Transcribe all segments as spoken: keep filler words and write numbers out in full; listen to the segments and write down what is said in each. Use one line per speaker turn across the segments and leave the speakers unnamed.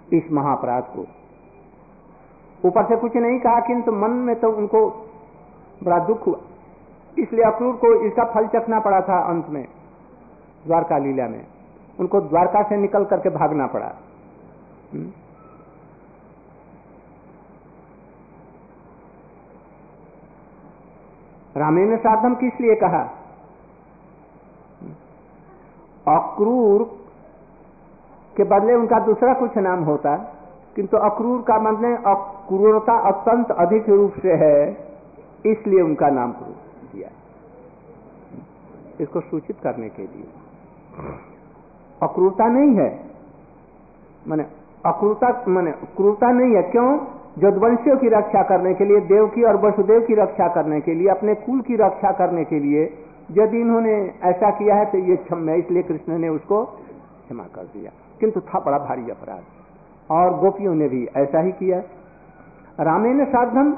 इस महाअपराध को। ऊपर से कुछ नहीं कहा, किंतु मन में तो उनको बड़ा दुख हुआ, इसलिए अक्रूर को इसका फल चखना पड़ा था। अंत में द्वारका लीला में उनको द्वारका से निकल करके भागना पड़ा। रामेण साधम किस लिए कहा? अक्रूर के बदले उनका दूसरा कुछ नाम होता, किंतु अक्रूर का मतलब अक्रूरता अत्यंत अधिक रूप से है, इसलिए उनका नाम क्रूर दिया, इसको सूचित करने के लिए। अक्रूरता नहीं है, माने अक्रूरता माने क्रूरता नहीं है। क्यों? जदुवंशियों की रक्षा करने के लिए, देवकी और वसुदेव की रक्षा करने के लिए, अपने कुल की रक्षा करने के लिए यदि इन्होंने ऐसा किया है तो ये क्षम्य, इसलिए कृष्ण ने उसको क्षमा कर दिया। किंतु था बड़ा भारी अपराध, और गोपियों ने भी ऐसा ही किया। रामेण साधम,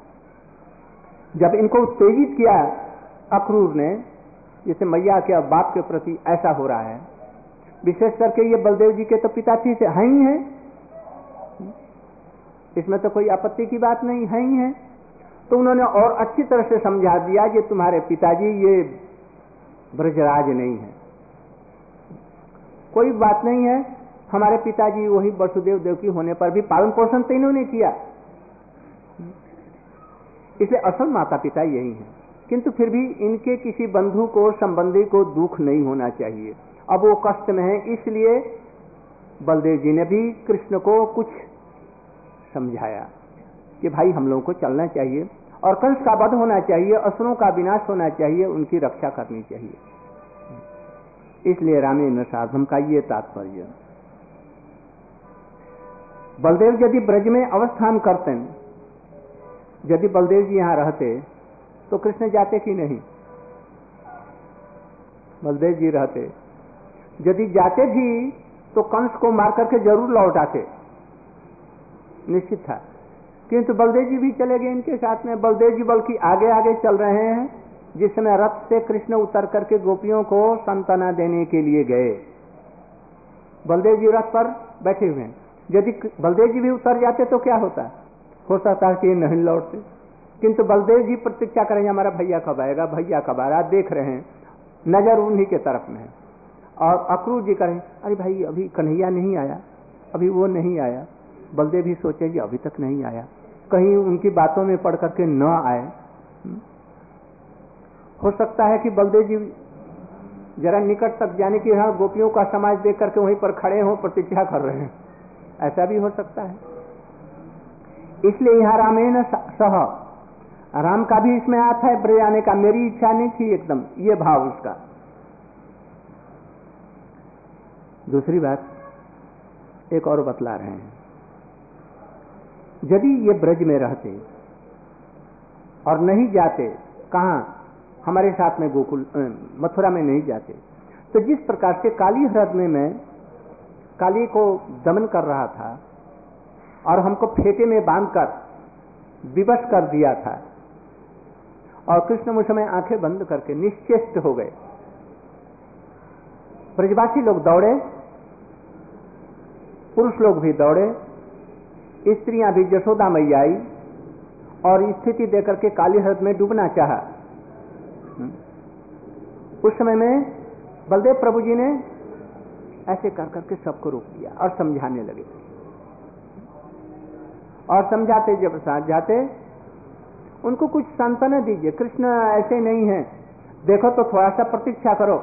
जब इनको उत्तेजित किया अक्रूर ने, जैसे मैया के बाप के प्रति ऐसा हो रहा है, विशेष करके ये बलदेव जी के तो पिता थी से हैं ही हैं, इसमें तो कोई आपत्ति की बात नहीं, है ही है। तो उन्होंने और अच्छी तरह से समझा दिया कि तुम्हारे पिताजी ये ब्रजराज नहीं है, कोई बात नहीं है, हमारे पिताजी वही वसुदेव देवकी होने पर भी पालन पोषण तो इन्होंने किया, इसलिए असल माता पिता यही हैं। किंतु फिर भी इनके किसी बंधु को, संबंधी को दुख नहीं होना चाहिए। अब वो कष्ट में है, इसलिए बलदेव जी ने भी कृष्ण को कुछ समझाया कि भाई हम लोगों को चलना चाहिए और कंस का वध होना चाहिए, असुरों का विनाश होना चाहिए, उनकी रक्षा करनी चाहिए। इसलिए रामेण साधम का ये तात्पर्य। बलदेव यदि ब्रज में अवस्थान करते, यदि बलदेव जी यहां रहते तो कृष्ण जाते कि नहीं? बलदेव जी रहते, यदि जाते भी तो कंस को मार करके जरूर लौट आते, निश्चित था। किंतु बलदेव जी भी चले गए इनके साथ में। बलदेव जी बल्कि आगे आगे चल रहे हैं, जिस समय रथ से कृष्ण उतर करके गोपियों को सांत्वना देने के लिए गए। बलदेव जी रथ पर बैठे हुए हैं, यदि बलदेव जी भी उतर जाते तो क्या होता? हो सकता है कि नहीं लौटते, किंतु बलदेव जी प्रतीक्षा करेंगे, हमारा भैया कब आएगा, भैया कब आ रहा, देख रहे हैं, नजर उन्हीं के तरफ में है। और अक्रूर जी करें, अरे भाई अभी कन्हैया नहीं आया, अभी वो नहीं आया। बलदेव भी सोचेंगे अभी तक नहीं आया, कहीं उनकी बातों में पढ़ करके न आए। हो सकता है कि बलदेव जी जरा निकट तक जाने की, हाँ गोपियों का समाज देख करके वहीं पर खड़े हो, प्रतीक्षा कर रहे हैं, ऐसा भी हो सकता है। इसलिए यहां रामेण सह, राम का भी इसमें आता है ब्रज आने का, मेरी इच्छा नहीं थी एकदम, ये भाव उसका। दूसरी बात एक और बतला रहे हैं, यदि ये ब्रज में रहते और नहीं जाते, कहां? हमारे साथ में गोकुल मथुरा में नहीं जाते, तो जिस प्रकार से काली हृदय में काली को दमन कर रहा था और हमको फेटे में बांधकर विवश कर दिया था, और कृष्ण उस समय आंखें बंद करके निश्चेष्ट हो गए। ब्रजवासी लोग दौड़े, पुरुष लोग भी दौड़े, स्त्रियां भी, यशोदा मैया आई और स्थिति देकर के काली हृदय में डूबना चाहा। उस समय में बलदेव प्रभु जी ने ऐसे कर करके सबको रोक दिया और समझाने लगे, और समझाते जब साथ जाते उनको कुछ सांत्वना दीजिए, कृष्ण ऐसे नहीं है, देखो तो थोड़ा सा प्रतीक्षा करो।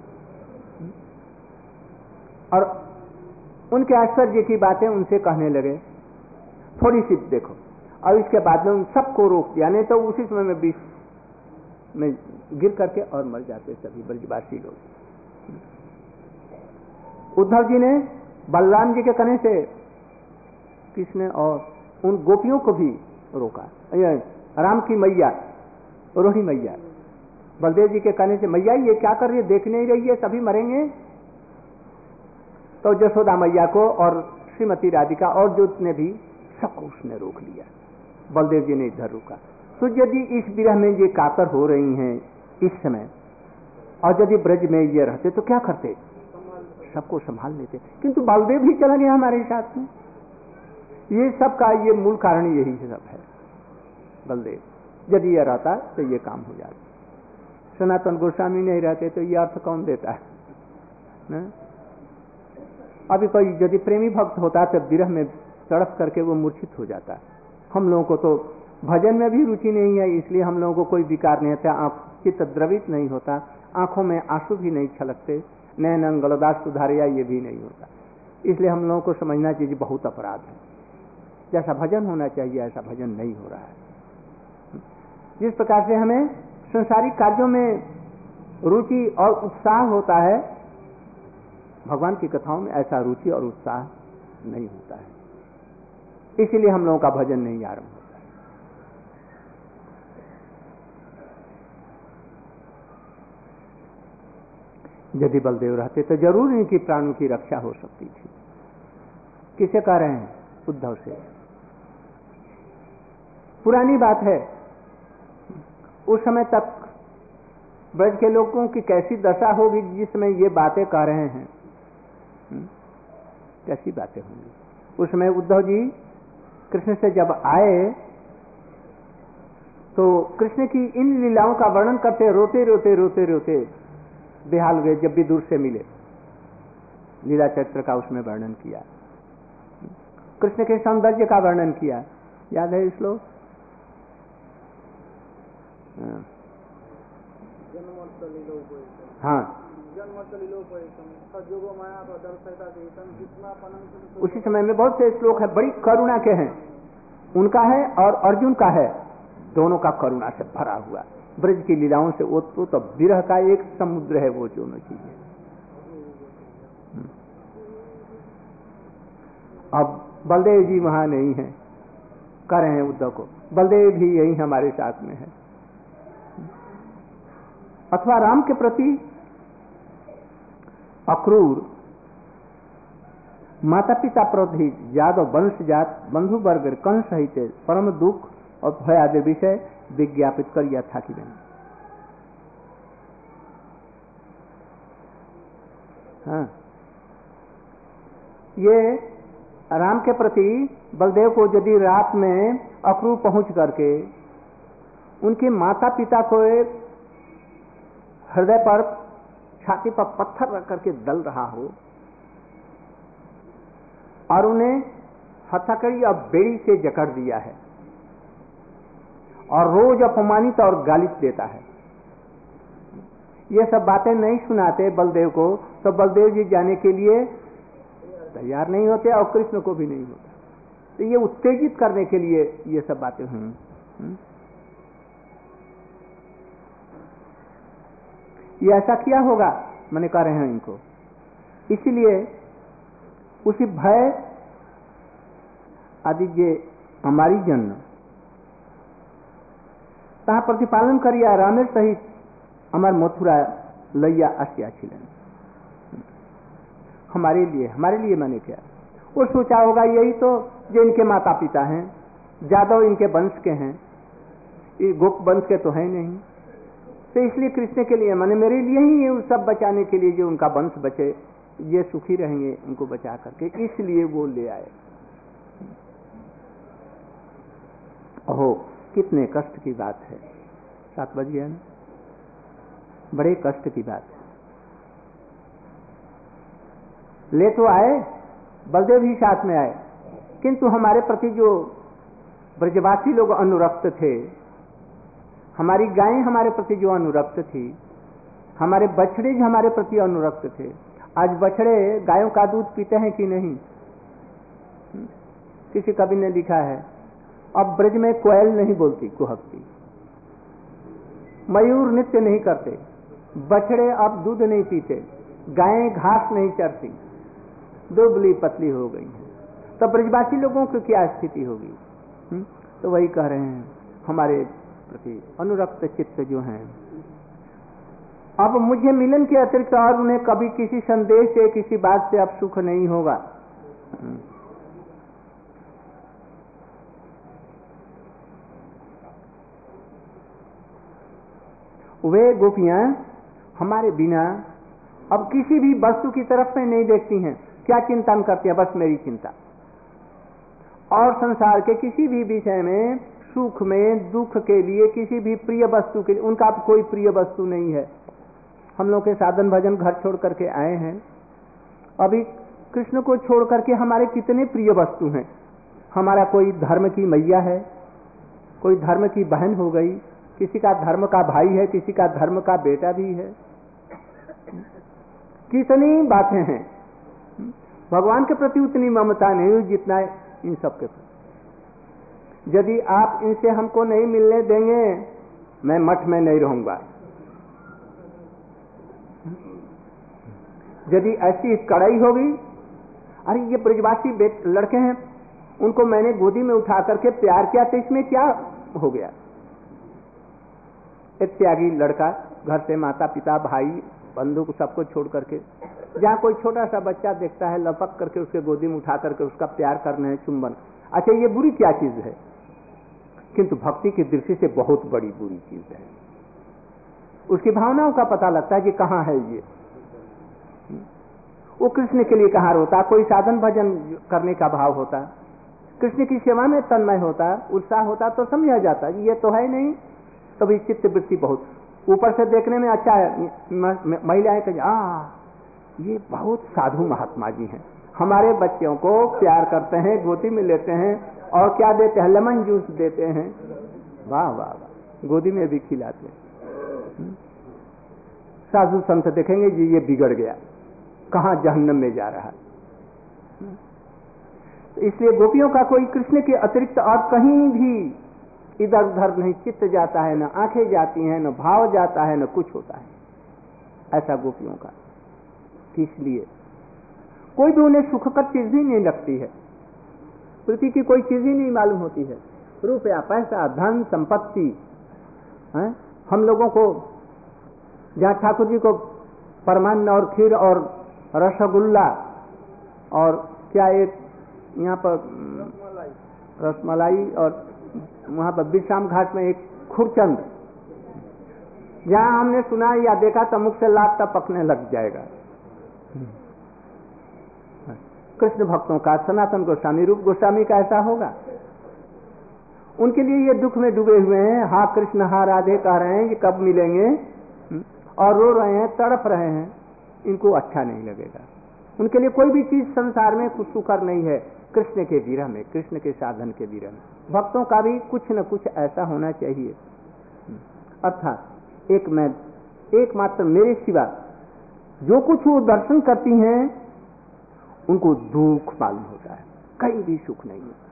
और उनके आश्चर्य की बातें उनसे कहने लगे, थोड़ी सी देखो, और इसके बाद में उन सबको रोक दिया, नहीं तो उसी समय में बीच में गिर करके और मर जाते सभी ब्रजवासी लोग। उद्धव जी ने बलराम जी के कहने से कृष्ण और उन गोपियों को भी रोका। राम की मैया, रोहिणी मैया, बलदेव जी के कहने से, मैया ये क्या कर रही है, देख नहीं रही है, सभी मरेंगे। तो यशोदा मैया को और श्रीमती राधिका और जो ने भी सबको उसने रोक लिया, बलदेव जी ने इधर रुका। तो यदि इस विरह में ये कातर हो रही हैं इस समय, और यदि ब्रज में ये रहते तो क्या करते? सबको संभाल लेते, किंतु बलदेव भी चला गया हमारे साथ में, ये सब का ये मूल कारण यही सब है बलदेव। यदि यह रहता तो ये काम हो जाता। सनातन गोस्वामी नहीं रहते तो ये अर्थ कौन देता है न? अभी कोई यदि प्रेमी भक्त होता तो विरह में तड़प करके वो मूर्छित हो जाता। हम लोगों को तो भजन में भी रुचि नहीं है, इसलिए हम लोगों को कोई विकार नहीं होता, आंख चित्त द्रवित नहीं होता, आंखों में आंसू भी नहीं छलकते, नैन गलदास सुधारिया ये भी नहीं होता। इसलिए हम लोगों को समझना चाहिए बहुत अपराध है। जैसा भजन होना चाहिए ऐसा भजन नहीं हो रहा है। जिस प्रकार से हमें संसारिक कार्यों में रुचि और उत्साह होता है, भगवान की कथाओं में ऐसा रुचि और उत्साह नहीं होता है। इसीलिए हम लोगों का भजन नहीं आरंभ होता है। यदि बलदेव रहते तो जरूर इनकी प्राणों की रक्षा हो सकती थी। किसे कह रहे हैं? उद्धव से। पुरानी बात है, उस समय तक ब्रज के लोगों की कैसी दशा होगी जिस समय ये बातें कह रहे हैं। कैसी बातें होंगी। उस समय उद्धव जी कृष्ण से जब आए तो कृष्ण की इन लीलाओं का वर्णन करते रोते रोते रोते रोते बेहाल हुए। जब भी दूर से मिले लीला चरित्र का उसमें वर्णन किया, कृष्ण के सौंदर्य का वर्णन किया। याद है श्लोक? हाँ, उसी समय में बहुत से श्लोक है, बड़ी करुणा के हैं। उनका है और अर्जुन का है, दोनों का करुणा से भरा हुआ। ब्रज की लीलाओं से वो तो, तो विरह का एक समुद्र है वो दोनों चीजें। अब बलदेव जी वहां नहीं है, कह रहे हैं उद्धव को, बलदेव भी यही हमारे साथ में है। अथवा राम के प्रति अक्रूर, माता पिता प्रति यादव वंश जात बंधु वर्ग कंस सहित परम दुख और भय आदि विषय विज्ञापित कर यह था कि नहीं। हाँ, ये राम के प्रति बलदेव को यदि रात में अक्रूर पहुंच करके उनके माता पिता को हृदय पर छाती पर पत्थर रख करके दल रहा हो और उन्हें हथकड़ी और बेड़ी से जकड़ दिया है और रोज अपमानित और गालिच देता है, ये सब बातें नहीं सुनाते बलदेव को तो बलदेव जी जाने के लिए तैयार नहीं होते और कृष्ण को भी नहीं होता। तो ये उत्तेजित करने के लिए ये सब बातें हुई। ये ऐसा किया होगा, मैंने कह रहे हैं इनको। इसीलिए उसी भय आदि ये हमारी जन्म ता प्रतिपालन करिया रामेर सहित अमर मथुरा लैया अस्या छिलन। हमारे लिए हमारे लिए मैंने क्या वो सोचा होगा, यही तो जो इनके माता पिता हैं, जादव इनके वंश के हैं, ये गोप वंश के तो है नहीं, तो इसलिए कृष्ण के लिए मैंने मेरे लिए ही ये सब बचाने के लिए जो उनका वंश बचे, ये सुखी रहेंगे उनको बचा करके, इसलिए वो ले आए। ओहो, कितने कष्ट की बात है। सात बज गया ना, बड़े कष्ट की बात है। ले तो आए, बलदेव भी साथ में आए, किंतु हमारे प्रति जो ब्रजवासी लोग अनुरक्त थे, हमारी गायें हमारे प्रति जो अनुरक्त थी, हमारे बछड़े जो हमारे प्रति अनुरक्त थे, आज बछड़े गायों का दूध पीते हैं कि नहीं? किसी कवि ने लिखा है, अब ब्रज में कोयल नहीं बोलती, कुहकती, मयूर नृत्य नहीं करते, बछड़े अब दूध नहीं पीते, गायें घास नहीं चरती, दुबली पतली हो गई हैं, तो ब्रजवासी लोगों की क्या स्थिति होगी? तो वही कह रहे हैं, हमारे प्रति अनुरक्त चित्त जो हैं, अब मुझे मिलन के अतिरिक्त और उन्हें कभी किसी संदेश से, किसी बात से अब सुख नहीं होगा। वे गोपियां हमारे बिना अब किसी भी वस्तु की तरफ में नहीं देखती हैं। क्या चिंतन करती है? बस मेरी चिंता। और संसार के किसी भी विषय में, सुख में, दुख के लिए, किसी भी प्रिय वस्तु के लिए, उनका कोई प्रिय वस्तु नहीं है। हम लोग के साधन भजन घर छोड़ करके आए हैं, अभी कृष्ण को छोड़ करके हमारे कितने प्रिय वस्तु हैं। हमारा कोई धर्म की मैया है, कोई धर्म की बहन हो गई, किसी का धर्म का भाई है, किसी का धर्म का बेटा भी है। कितनी बातें हैं। भगवान के प्रति उतनी ममता नहीं हुई जितना इन सब के प्रति। यदि आप इनसे हमको नहीं मिलने देंगे, मैं मठ में नहीं रहूंगा। यदि ऐसी कड़ाई होगी, अरे ये ब्रजवासी लड़के हैं, उनको मैंने गोदी में उठा करके प्यार किया तो इसमें क्या हो गया। एक त्यागी लड़का घर से माता पिता भाई बंधु को सबको छोड़ करके, जहाँ कोई छोटा सा बच्चा देखता है लपक करके उसके गोदी में उठा करके उसका प्यार करने है, चुंबन। अच्छा, ये बुरी क्या चीज है? किंतु भक्ति की दृष्टि से बहुत बड़ी बुरी चीज है। उसकी भावनाओं का पता लगता है कि कहाँ है ये। वो कृष्ण के लिए कहाँ रोता, कोई साधन भजन करने का भाव होता, कृष्ण की सेवा में तन्मय होता, उत्साह होता तो समझा जाता ये तो है नहीं। तभी चित्त वृत्ति बहुत ऊपर से देखने में अच्छा है। महिलाएं कहें आ ये बहुत साधु महात्मा जी हैं, हमारे बच्चों को प्यार करते हैं, गोदी में लेते हैं और क्या देते हैं, लेमन जूस देते हैं। वाह वाह वाह, गोदी में भी खिलाते हैं। साधु संत देखेंगे जी ये बिगड़ गया, कहां जहन्नम में जा रहा है। इसलिए गोपियों का कोई कृष्ण के अतिरिक्त और कहीं भी इधर उधर नहीं चित्त जाता है, न आंखें जाती हैं, न भाव जाता है, न कुछ होता है ऐसा गोपियों का। इसलिए कोई भी उन्हें सुखकर चीज भी नहीं लगती है, पृथ्वी की कोई चीज ही नहीं मालूम होती है। रुपया पैसा धन संपत्ति है। हम लोगों को जहाँ ठाकुर जी को परमान्न और खीर और रसगुल्ला और क्या एक यहाँ पर रसमलाई और वहाँ पर विश्राम घाट में एक खुरचंद, जहाँ हमने सुना या देखा तो मुख से लात टपकने लग जाएगा। कृष्ण भक्तों का सनातन गोस्वामी रूप गोस्वामी का ऐसा होगा। उनके लिए ये दुख में डूबे हुए हैं, हा कृष्ण हा राधे कह रहे हैं कि कब मिलेंगे, और रो रहे हैं, तड़प रहे हैं। इनको अच्छा नहीं लगेगा। उनके लिए कोई भी चीज संसार में कुछ सुकर नहीं है। कृष्ण के विरह में, कृष्ण के साधन के विरह में भक्तों का भी कुछ न कुछ ऐसा होना चाहिए। अर्थात एक मैं एकमात्र मेरे सिवा जो कुछ वो दर्शन करती हैं उनको दुख मालूम होता है, कहीं भी सुख नहीं होता।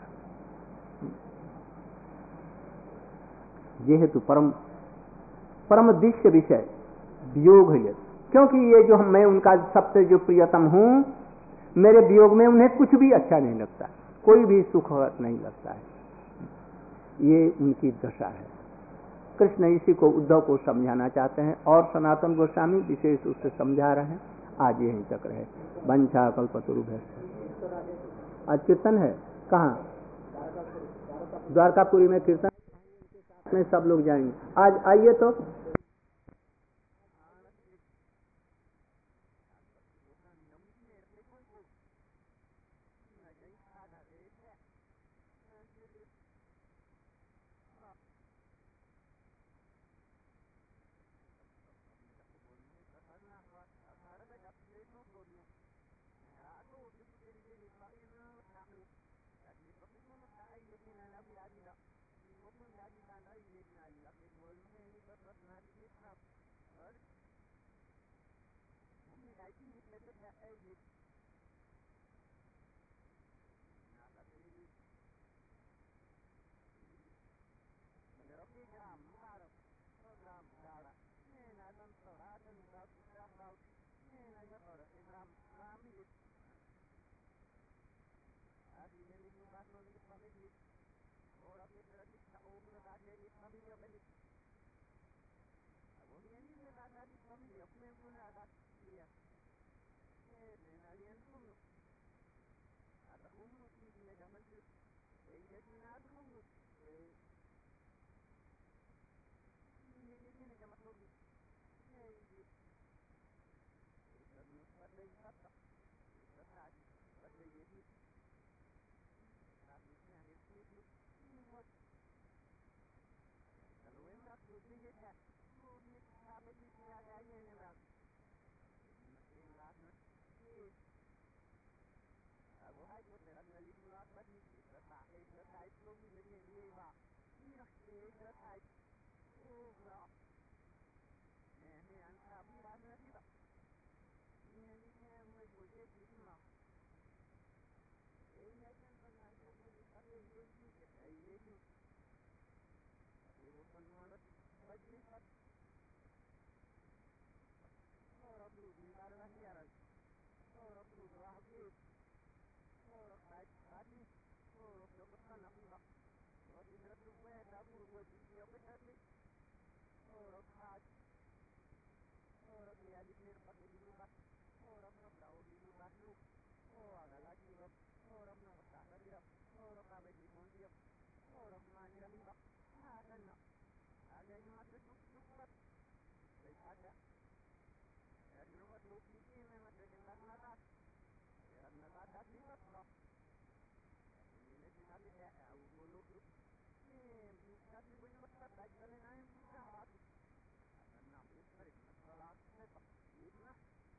यह है तो परम परम दृश्य विषय वियोग है। क्योंकि ये जो हम मैं उनका सबसे जो प्रियतम हूं, मेरे वियोग में उन्हें कुछ भी अच्छा नहीं लगता, कोई भी सुख नहीं लगता है। ये उनकी दशा है। कृष्ण इसी को उद्धव को समझाना चाहते हैं और सनातन गोस्वामी विशेष रूप से समझा रहे हैं। आज यहीं तक रहे। वंशा कल्पतरुभ्य। आज कीर्तन है कहाँ? द्वारकापुरी में कीर्तन में सब लोग जाएंगे। आज आइए तो
Rudiyet, Rudiyet, Habit, Yagayan, and in Latin. Aku hai ko tera na li la ba ni la ta e la ta lo mi le ni ni ba ni ra e la ta o la ne ne an ta bi ra na ti ba ni ni ne mo ko je ti ma e ya kan ba na ko mo ta le ye ni ke ta ye ni e wo kan ma ba ba ni ba ora bu bi la ra ni ara ora bu ra bi ora baik tadi ora dokter nak buka ora tidak berubah tapi buat dia betul ora khas ora dia di sini pakai di rumah ora nak tahu di rumah lu ora ada lagi ora nak tak dia ora kabe di dia ora mana di bawah ada nak ada yang masuk duk baik ada di rumah lu ini memang ada yang nak karena ada di bawah ini tidak ada aku dulu ini bisa dibuat besar baik dari naik besar karena besar itu masalah sebab itu lah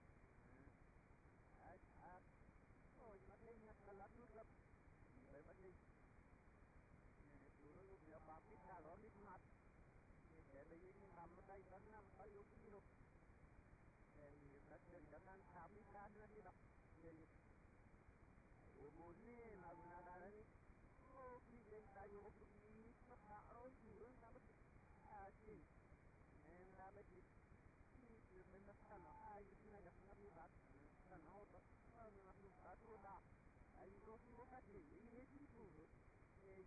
ah oh ini masalah tu lah berbagai ini dulu dia papi kalau ni mat jadi ini nampak karena kayu biru jadi kadang-kadang kami kadang tidak jadi umurnya lagu-lagu ni oh kita tahu begini tak turun apa asyik yang dapat ini sebenarnya sama air ini ada nabi bat sama apa nabi bat roda air itu kita tadi ini itu eh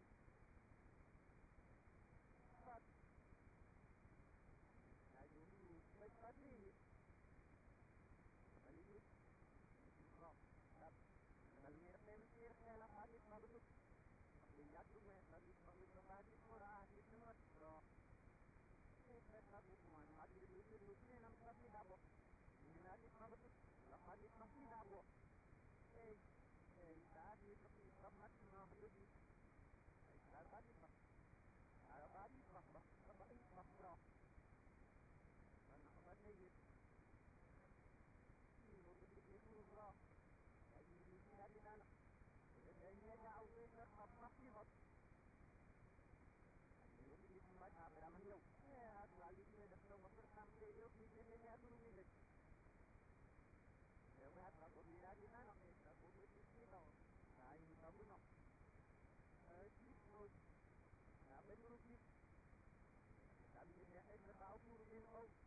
bat air itu bat tadi kali itu roh kalau memikir dalam hadis maksud lihat tu hadis maksud hadis orang hadis semua roh ini satu kuman hadis itu itu ini nampak tidak boh ini hadis maksud lah hadis masih tidak boh eh eh tadi tapi sama maksud ini eh tadi pak ada tadi pak pak pak pak roh mana apa ini ini maksud itu roh ini dari mana? Ini jauh ke apa sih hot? Ini di tempat apa namanya? Eh, lagi ini ada semua bersampai yuk di sini ya dulu ni. Ya, buat apa dia di mana? Kita butuh di sini tau. Nah, ini tahu no. Eh, terus. Apa dulu sih? Kami ini ada tahu dulu ni.